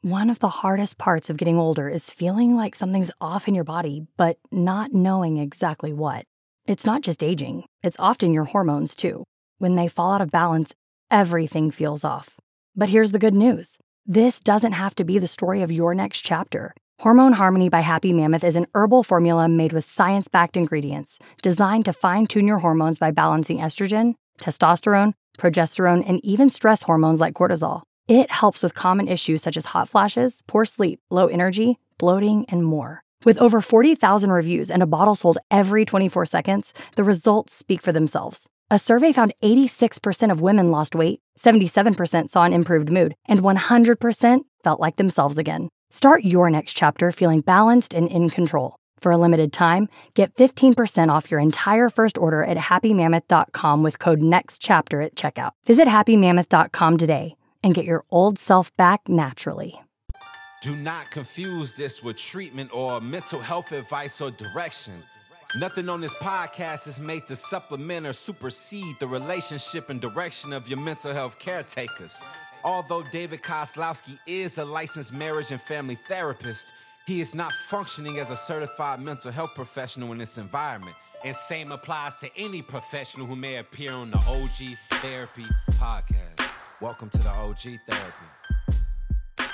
One of the hardest parts of getting older is feeling like something's off in your body, but not knowing exactly what. It's not just aging, it's often your hormones too. When they fall out of balance, everything feels off. But here's the good news. This doesn't have to be the story of your next chapter. Hormone Harmony by Happy Mammoth is an herbal formula made with science-backed ingredients designed to fine-tune your hormones by balancing estrogen, testosterone, progesterone, and even stress hormones like cortisol. It helps with common issues such as hot flashes, poor sleep, low energy, bloating, and more. With over 40,000 reviews and a bottle sold every 24 seconds, the results speak for themselves. A survey found 86% of women lost weight, 77% saw an improved mood, and 100% felt like themselves again. Start your next chapter feeling balanced and in control. For a limited time, get 15% off your entire first order at happymammoth.com with code NEXTCHAPTER at checkout. Visit happymammoth.com today and get your old self back naturally. Do not confuse this with treatment or mental health advice or direction. Nothing on this podcast is made to supplement or supersede the relationship and direction of your mental health caretakers. Although David Kozlowski is a licensed marriage and family therapist, he is not functioning as a certified mental health professional in this environment. And same applies to any professional who may appear on the OG Therapy podcast. Welcome to the OG Therapy.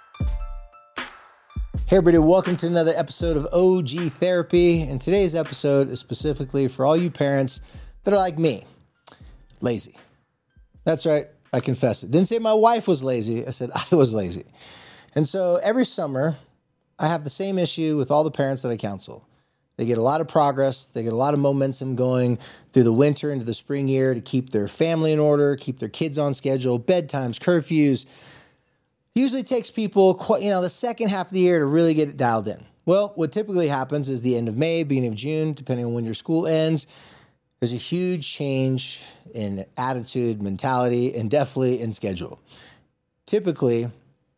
Hey everybody, welcome to another episode of OG Therapy. And today's episode is specifically for all you parents that are like me, lazy. That's right, I confessed it. Didn't say my wife was lazy, I said I was lazy. And so every summer, I have the same issue with all the parents that I counsel. They get a lot of progress, they get a lot of momentum going through the winter into the spring year to keep their family in order, keep their kids on schedule, bedtimes, curfews. Usually takes people, the second half of the year to really get it dialed in. Well, what typically happens is the end of May, beginning of June, depending on when your school ends, there's a huge change in attitude, mentality, and definitely in schedule. Typically,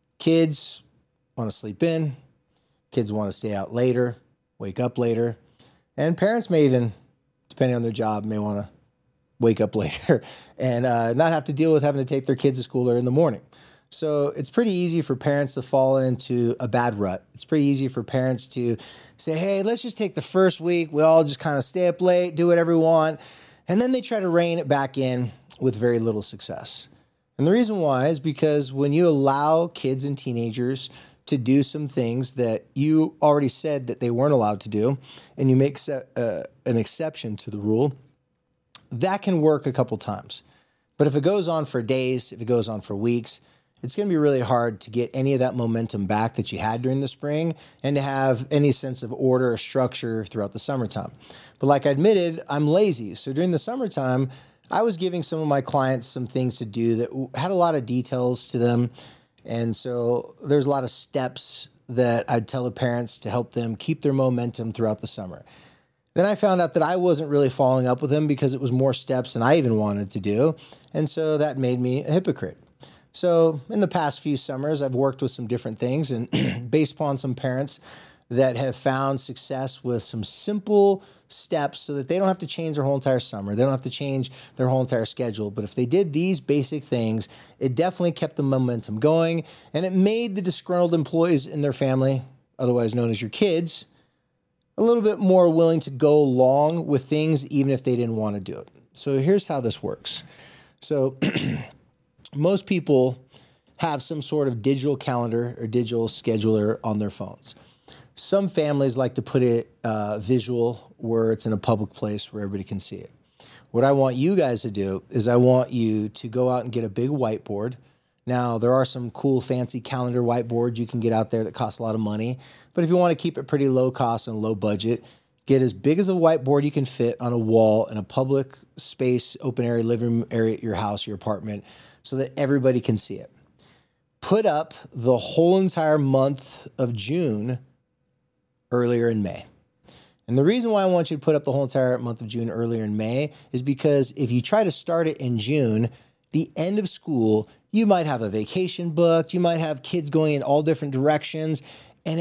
kids want to sleep in, kids want to stay out later, wake up later, and parents may even, depending on their job, may want to wake up later and not have to deal with having to take their kids to school early in the morning. So it's pretty easy for parents to fall into a bad rut. It's pretty easy for parents to say, hey, let's just take the first week. We all just kind of stay up late, do whatever we want. And then they try to rein it back in with very little success. And the reason why is because when you allow kids and teenagers to do some things that you already said that they weren't allowed to do, and you make an exception to the rule, that can work a couple times. But if it goes on for days, if it goes on for weeks, it's going to be really hard to get any of that momentum back that you had during the spring and to have any sense of order or structure throughout the summertime. But like I admitted, I'm lazy. So during the summertime, I was giving some of my clients some things to do that had a lot of details to them. And so there's a lot of steps that I'd tell the parents to help them keep their momentum throughout the summer. Then I found out that I wasn't really following up with them because it was more steps than I even wanted to do. And so that made me a hypocrite. So in the past few summers, I've worked with some different things and based upon some parents that have found success with some simple steps so that they don't have to change their whole entire summer. They don't have to change their whole entire schedule. But if they did these basic things, it definitely kept the momentum going and it made the disgruntled employees in their family, otherwise known as your kids, a little bit more willing to go along with things even if they didn't want to do it. So here's how this works. So most people have some sort of digital calendar or digital scheduler on their phones. Some families like to put it visual where it's in a public place where everybody can see it. What I want you guys to do is I want you to go out and get a big whiteboard. Now, there are some cool fancy calendar whiteboards you can get out there that cost a lot of money. But if you want to keep it pretty low cost and low budget, get as big as a whiteboard you can fit on a wall in a public space, open area, living room area at your house, your apartment, so that everybody can see it. Put up the whole entire month of June earlier in May. And the reason why I want you to put up the whole entire month of June earlier in May is because if you try to start it in June, the end of school, you might have a vacation booked, you might have kids going in all different directions, And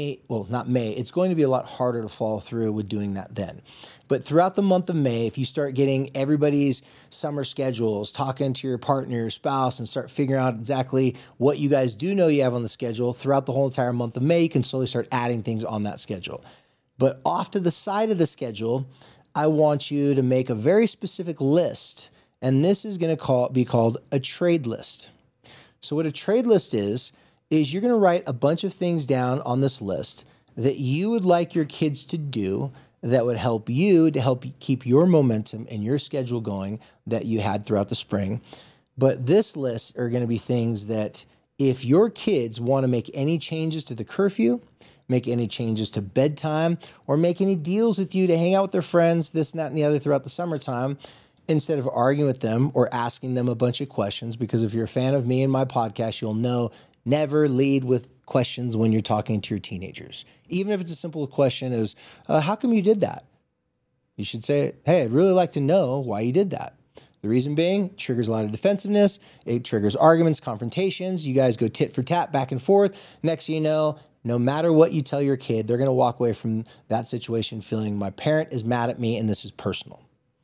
it's going to be a lot harder to follow through with doing that then. But throughout the month of May, if you start getting everybody's summer schedules, talking to your partner, your spouse, and start figuring out exactly what you guys do know you have on the schedule throughout the whole entire month of May, you can slowly start adding things on that schedule. But off to the side of the schedule, I want you to make a very specific list. And this is going to be called a trade list. So what a trade list is you're going to write a bunch of things down on this list that you would like your kids to do that would help you to help keep your momentum and your schedule going that you had throughout the spring. But this list are going to be things that if your kids want to make any changes to the curfew, make any changes to bedtime, or make any deals with you to hang out with their friends, this, and that, and the other throughout the summertime, instead of arguing with them or asking them a bunch of questions, because if you're a fan of me and my podcast, you'll know never lead with questions when you're talking to your teenagers. Even if it's a simple question as, how come you did that? You should say, hey, I'd really like to know why you did that. The reason being, it triggers a lot of defensiveness. It triggers arguments, confrontations. You guys go tit for tat, back and forth. Next thing you know, no matter what you tell your kid, they're going to walk away from that situation feeling my parent is mad at me and this is personal.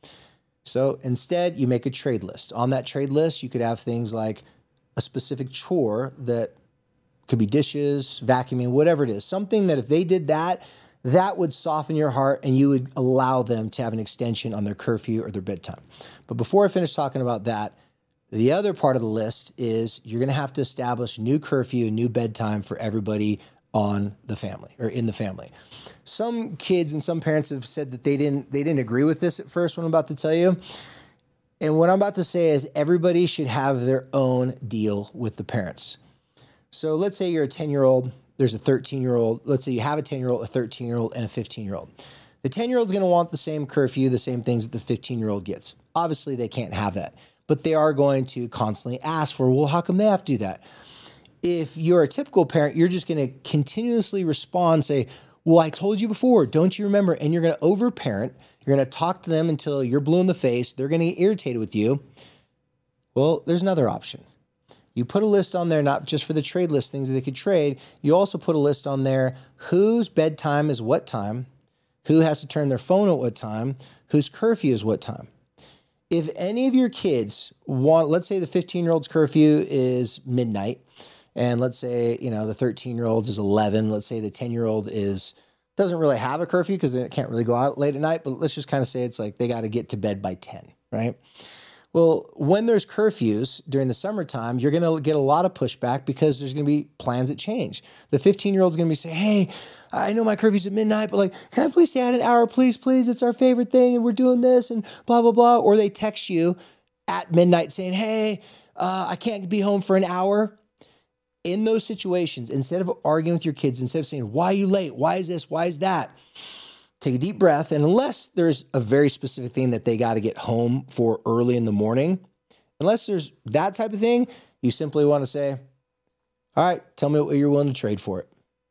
So instead, you make a trade list. On that trade list, you could have things like a specific chore that could be dishes, vacuuming, whatever it is. Something that if they did that, that would soften your heart and you would allow them to have an extension on their curfew or their bedtime. But before I finish talking about that, the other part of the list is you're going to have to establish new curfew, new bedtime for everybody on the family or in the family. Some kids and some parents have said that they didn't agree with this at first, what I'm about to tell you. And what I'm about to say is everybody should have their own deal with the parents. So let's say you're a 10-year-old, there's a 13-year-old. Let's say you have a 10-year-old, a 13-year-old, and a 15-year-old. The 10-year-old's going to want the same curfew, the same things that the 15-year-old gets. Obviously, they can't have that. But they are going to constantly ask for, well, how come they have to do that? If you're a typical parent, you're just going to continuously respond, say, well, I told you before, don't you remember? And you're going to overparent. You're going to talk to them until you're blue in the face. They're going to get irritated with you. Well, there's another option. You put a list on there, not just for the trade list, things that they could trade. You also put a list on there, whose bedtime is what time, who has to turn their phone at what time, whose curfew is what time. If any of your kids want, let's say the 15-year-old's curfew is midnight, and let's say, the 13-year-old's is 11. Let's say the 10-year-old doesn't really have a curfew because they can't really go out late at night, but let's just kind of say it's like they got to get to bed by 10, right? Well, when there's curfews during the summertime, you're going to get a lot of pushback because there's going to be plans that change. The 15-year-old's going to be saying, hey, I know my curfew's at midnight, but can I please stay out an hour? Please, please. It's our favorite thing and we're doing this and blah, blah, blah. Or they text you at midnight saying, hey, I can't be home for an hour. In those situations, instead of arguing with your kids, instead of saying, why are you late? Why is this? Why is that? Take a deep breath. And unless there's a very specific thing that they got to get home for early in the morning, unless there's that type of thing, you simply want to say, all right, tell me what you're willing to trade for it.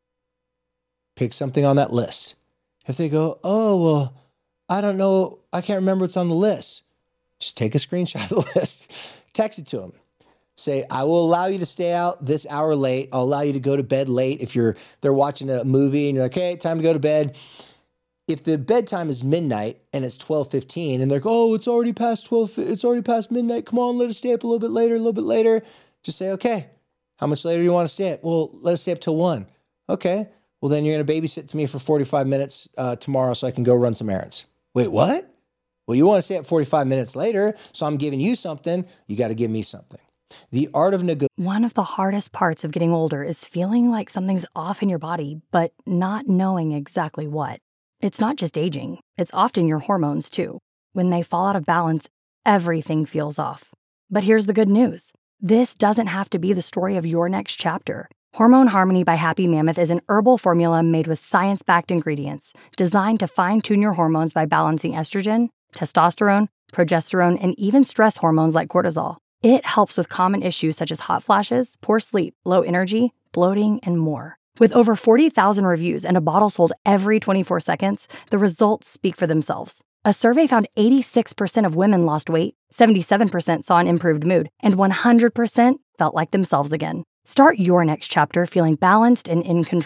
Pick something on that list. If they go, oh, well, I don't know. I can't remember what's on the list. Just take a screenshot of the list, text it to them. Say, I will allow you to stay out this hour late. I'll allow you to go to bed late if they're watching a movie and you're like, hey, time to go to bed. If the bedtime is midnight and it's 12:15 and they're like, oh, it's already past 12, it's already past midnight. Come on, let us stay up a little bit later. Just say, okay, how much later do you want to stay up? Well, let us stay up till 1. Okay, well then you're going to babysit to me for 45 minutes tomorrow so I can go run some errands. Wait, what? Well, you want to stay up 45 minutes later, so I'm giving you something. You got to give me something. The art of negotiation. One of the hardest parts of getting older is feeling like something's off in your body, but not knowing exactly what. It's not just aging. It's often your hormones, too. When they fall out of balance, everything feels off. But here's the good news. This doesn't have to be the story of your next chapter. Hormone Harmony by Happy Mammoth is an herbal formula made with science-backed ingredients designed to fine-tune your hormones by balancing estrogen, testosterone, progesterone, and even stress hormones like cortisol. It helps with common issues such as hot flashes, poor sleep, low energy, bloating, and more. With over 40,000 reviews and a bottle sold every 24 seconds, the results speak for themselves. A survey found 86% of women lost weight, 77% saw an improved mood, and 100% felt like themselves again. Start your next chapter feeling balanced and in control.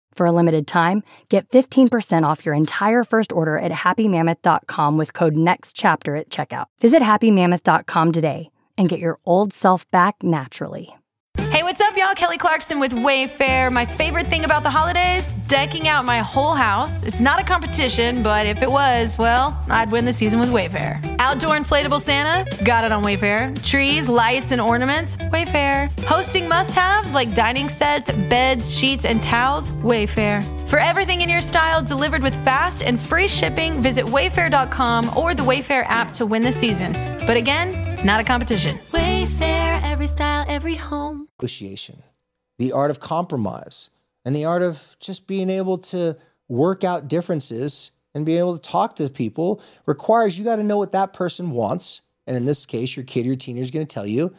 For a limited time, get 15% off your entire first order at happymammoth.com with code NEXTCHAPTER at checkout. Visit happymammoth.com today and get your old self back naturally. Hey, what's up, y'all? Kelly Clarkson with Wayfair. My favorite thing about the holidays? Decking out my whole house. It's not a competition, but if it was, well, I'd win the season with Wayfair. Outdoor inflatable Santa? Got it on Wayfair. Trees, lights, and ornaments? Wayfair. Hosting must-haves like dining sets, beds, sheets, and towels? Wayfair. For everything in your style delivered with fast and free shipping, visit wayfair.com or the Wayfair app to win the season. But again, it's not a competition. Wayfair, every style, every home. Negotiation, the art of compromise, and the art of just being able to work out differences and be able to talk to people requires you got to know what that person wants. And in this case, your kid or your teenager is going to tell you,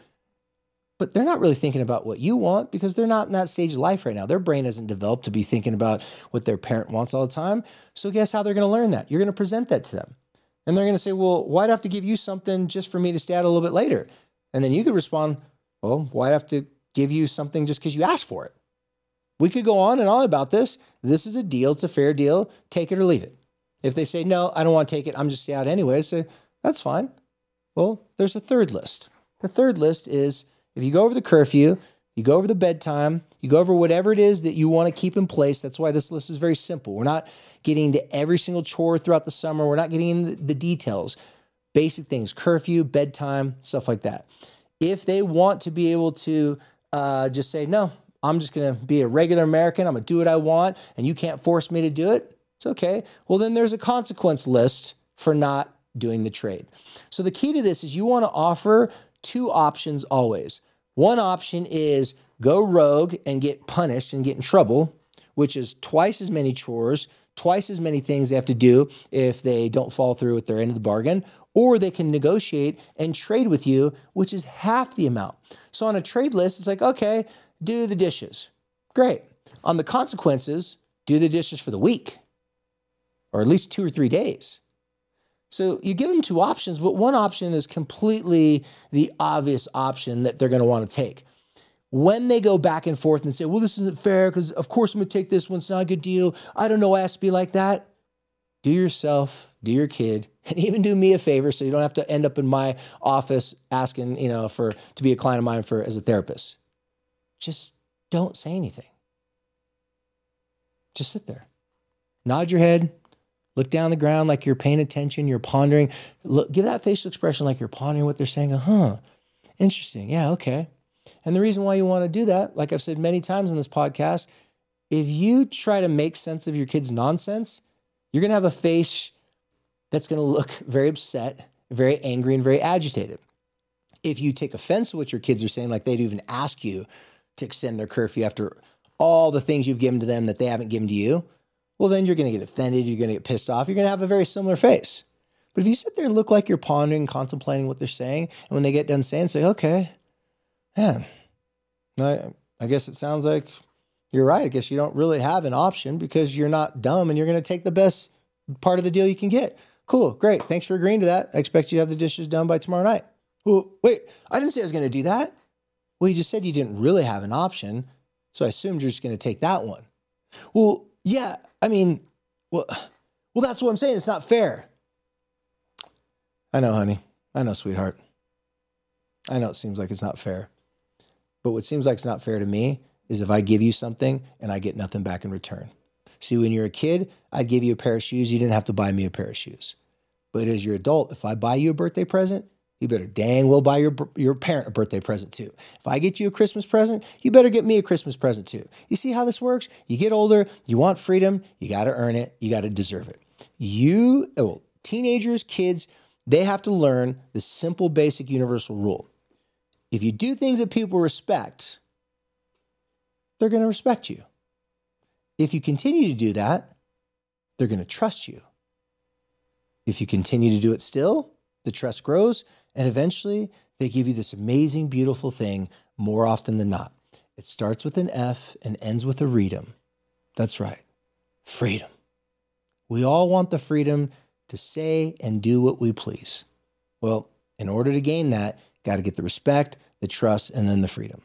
but they're not really thinking about what you want because they're not in that stage of life right now. Their brain hasn't developed to be thinking about what their parent wants all the time. So guess how they're going to learn that? You're going to present that to them. And they're going to say, well, why'd I have to give you something just for me to stay out a little bit later? And then you could respond, well, why'd I have to give you something just because you asked for it? We could go on and on about this. This is a deal. It's a fair deal. Take it or leave it. If they say, no, I don't want to take it, I'm just stay out anyway, say, that's fine. Well, there's a third list. The third list is if you go over the curfew, you go over the bedtime, you go over whatever it is that you want to keep in place. That's why this list is very simple. We're not getting into every single chore throughout the summer. We're not getting into the details. Basic things, curfew, bedtime, stuff like that. If they want to be able to just say, no, I'm just going to be a regular American. I'm going to do what I want, and you can't force me to do it. It's okay. Well, then there's a consequence list for not doing the trade. So the key to this is you want to offer two options always. One option is go rogue and get punished and get in trouble, which is twice as many chores, twice as many things they have to do if they don't follow through with their end of the bargain. Or they can negotiate and trade with you, which is half the amount. So on a trade list, it's like, okay, do the dishes. Great. On the consequences, do the dishes for the week, or at least 2 or 3 days. So you give them two options, but one option is completely the obvious option that they're going to want to take. When they go back and forth and say, well, this isn't fair because of course I'm going to take this one. It's not a good deal. I don't know why it has to be like that. Do yourself, do your kid, and even do me a favor so you don't have to end up in my office asking, to be a client of mine as a therapist. Just don't say anything. Just sit there. Nod your head. Look down the ground like you're paying attention. You're pondering. Give that facial expression like you're pondering what they're saying. Interesting. Yeah, okay. And the reason why you want to do that, like I've said many times in this podcast, if you try to make sense of your kid's nonsense, you're going to have a face that's going to look very upset, very angry, and very agitated. If you take offense to what your kids are saying, like they'd even ask you to extend their curfew after all the things you've given to them that they haven't given to you, well, then you're going to get offended. You're going to get pissed off. You're going to have a very similar face. But if you sit there and look like you're pondering, contemplating what they're saying, and when they get done saying, say, okay, man, I guess it sounds like you're right. I guess you don't really have an option because you're not dumb and you're going to take the best part of the deal you can get. Cool. Great. Thanks for agreeing to that. I expect you to have the dishes done by tomorrow night. Well, wait, I didn't say I was going to do that. Well, you just said you didn't really have an option. So I assumed you're just going to take that one. Well, yeah, well, that's what I'm saying. It's not fair. I know, honey. I know, sweetheart. I know it seems like it's not fair. But what seems like it's not fair to me is if I give you something and I get nothing back in return. See, when you're a kid, I'd give you a pair of shoes. You didn't have to buy me a pair of shoes. But as your adult, if I buy you a birthday present, you better dang well buy your parent a birthday present too. If I get you a Christmas present, you better get me a Christmas present too. You see how this works? You get older, you want freedom, you got to earn it, you got to deserve it. Teenagers, kids, they have to learn the simple, basic, universal rule. If you do things that people respect, they're going to respect you. If you continue to do that, they're going to trust you. If you continue to do it still, the trust grows, and eventually they give you this amazing, beautiful thing more often than not. It starts with an F and ends with a freedom. That's right. Freedom. We all want the freedom to say and do what we please. Well, in order to gain that, got to get the respect, the trust, and then the freedom.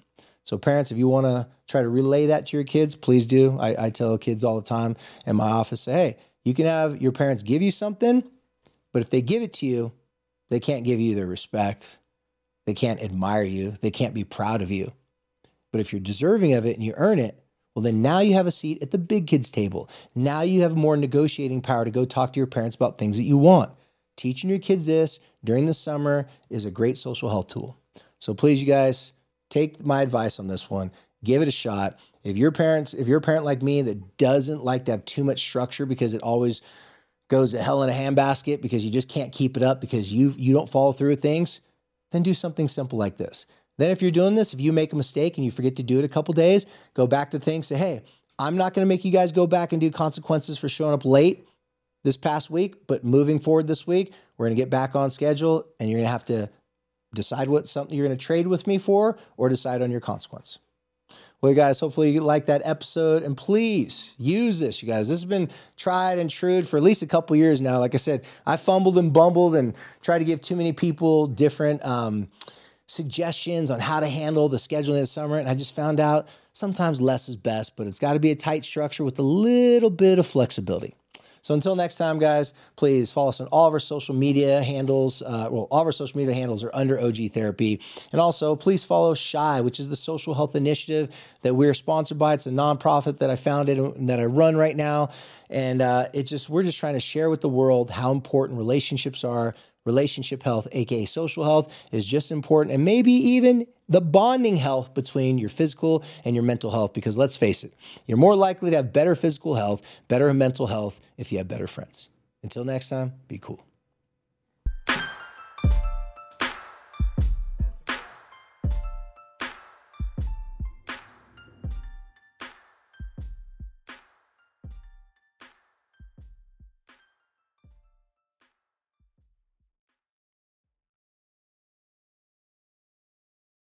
So parents, if you want to try to relay that to your kids, please do. I tell kids all the time in my office, say, hey, you can have your parents give you something, but if they give it to you, they can't give you their respect. They can't admire you. They can't be proud of you. But if you're deserving of it and you earn it, well, then now you have a seat at the big kids table. Now you have more negotiating power to go talk to your parents about things that you want. Teaching your kids this during the summer is a great social health tool. So please, you guys, take my advice on this one. Give it a shot. If you're a parent like me that doesn't like to have too much structure because it always goes to hell in a handbasket because you just can't keep it up because you don't follow through with things, then do something simple like this. Then if you're doing this, if you make a mistake and you forget to do it a couple days, go back to things, say, hey, I'm not going to make you guys go back and do consequences for showing up late this past week, but moving forward this week, we're going to get back on schedule and you're going to have to decide what something you're going to trade with me for or decide on your consequence. Well, you guys, hopefully you like that episode, and please use this, you guys. This has been tried and true for at least a couple years now. Like I said, I fumbled and bumbled and tried to give too many people different suggestions on how to handle the scheduling this summer, and I just found out sometimes less is best, but it's got to be a tight structure with a little bit of flexibility. So until next time, guys, please follow us on all of our social media handles. All of our social media handles are under OG Therapy. And also, please follow SHI, which is the social health initiative that we're sponsored by. It's a nonprofit that I founded and that I run right now. And we're just trying to share with the world how important relationships are. Relationship health, aka social health, is just important, and maybe even the bonding health between your physical and your mental health, because let's face it, you're more likely to have better physical health, better mental health if you have better friends. Until next time, be cool.